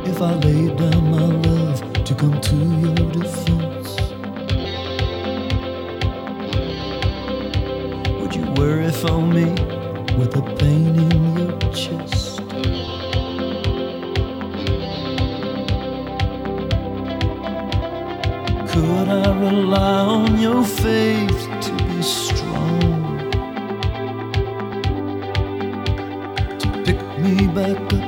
If I laid down my love to come to your defense, would you worry for me with the pain in your chest? Could I rely on your faith to be strong, to pick me back up